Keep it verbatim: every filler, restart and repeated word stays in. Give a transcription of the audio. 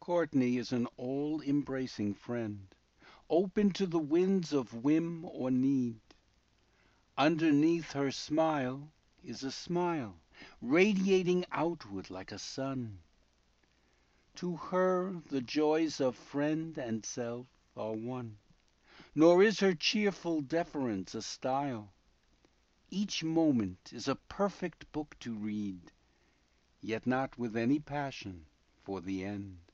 Courtney is an all-embracing friend, open to the winds of whim or need. Underneath her smile is a smile, radiating outward like a sun. To her the joys of friend and self are one, nor is her cheerful deference a style. Each moment is a perfect book to read, yet not with any passion for the end.